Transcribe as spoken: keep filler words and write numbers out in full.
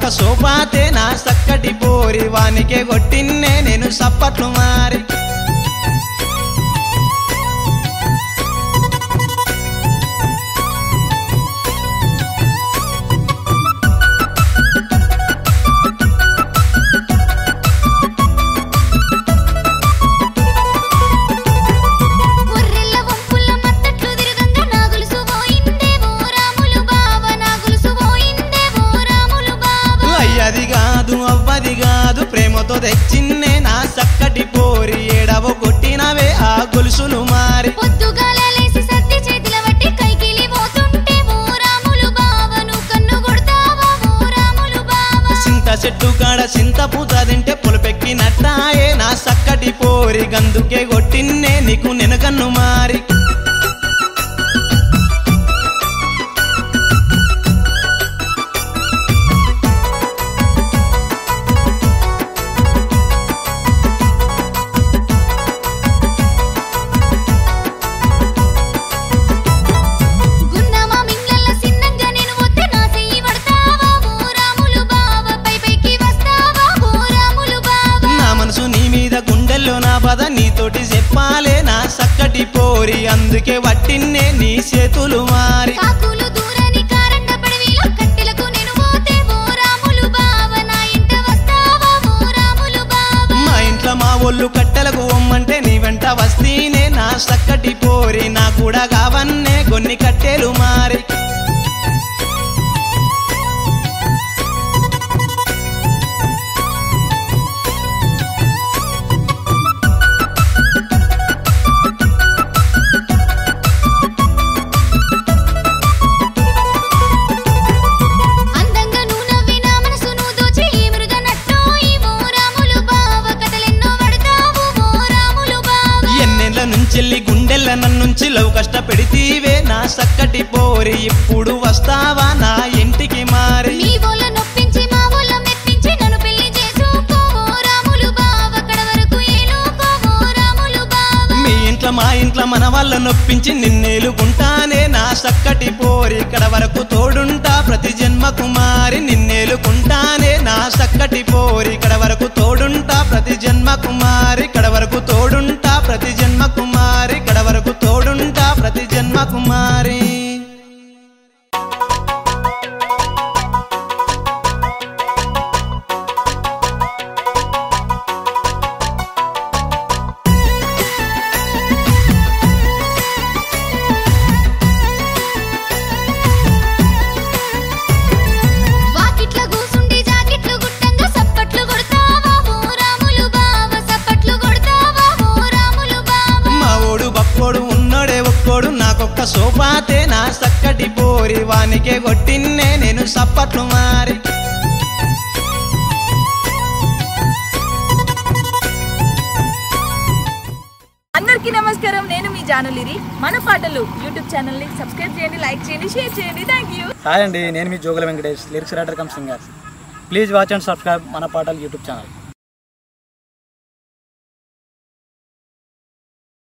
నాకొక్క సోపాతే నా సక్కటి పోరి వానికే కొట్టిన్నే నేను సప్పట్లు మారి అది కాదు అవ్వది కాదు ప్రేమతో తెచ్చిన్నే నా సక్కటి పోరి ఏడవ కొట్టినవే ఆ గొలుసులు మారి పొద్దుగాల లేసి సత్తి చేతిల వట్టి కైకిలి పోతుంటే ఓ రాములు బావను కన్ను కొడతావా ఓ రాములు బావ సింత చెట్టు కాడ సింత పూత తింటే పొలపెక్కినట్టాయే నా సక్కటి పోరి గందుకే కొట్టిన్నే నీకు నేను కన్ను మారి నా పద నీతోటి చెప్పాలే నా సక్కటి పోరి అందుకే వట్టిన్నే నీ చేతులు మారి కాకులు దూరని కారండ పడవిలో కట్టెలకు నేను పోతే ఓ రాములు బావ నా ఇంట వస్తావా ఓ రాములు బావ మా ఇంట్లో మా ఒళ్ళు కట్టెలకు ఒమ్మంటే నీ వెంట వస్తీనే నా సక్కటి పోరి నా కూడా కావన్నే కొన్ని కట్టెలు మారి చెల్లి గుండెల్ల నన్నుంచి లవ్ కష్ట పెడితీవే నా సక్కటి పోరి ఇప్పుడు వస్తావా నా ఇంటికి మారి మీ వోళ్ళ నొప్పించి మా వోళ్ళ మెప్పించి నన్ను పెళ్లి చేసుకో ఓ రాములు బావ కడ వరకు ఏలుకో ఓ రాములు బావ మీ ఇంట్లో మా ఇంట్లో మన వాళ్ళ నొప్పించి నిన్నేలుకుంటానే నా సక్కటి పోరి కడ వరకు తోడుంటా ప్రతి జన్మకు మారి నిన్నేలుకుంటానే నా సక్కటి పోరి కడ వరకు తోడుంటా ప్రతి జన్మకు మారి కడ వరకు తోడుంటా ప్రతి జన్మకు మారి కడ వరకు తోడుంటా ప్రతి జన్మకు మారి నాకొక్క సోపాతే నా సక్కటి పోరి వానికే కొట్టిన్నే నేను సప్పట్లు మారి అందరికీ నమస్కారం నేను మీ జానులిరి మన పాటలు యూట్యూబ్ ఛానల్ ని సబ్స్క్రైబ్ చేయండి లైక్ చేయండి షేర్ చేయండి థాంక్యూ హాయ్ అండి నేను మీ Jogula Venkatesh lyrics writer cum singer please watch and subscribe మన పాటలు యూట్యూబ్ ఛానల్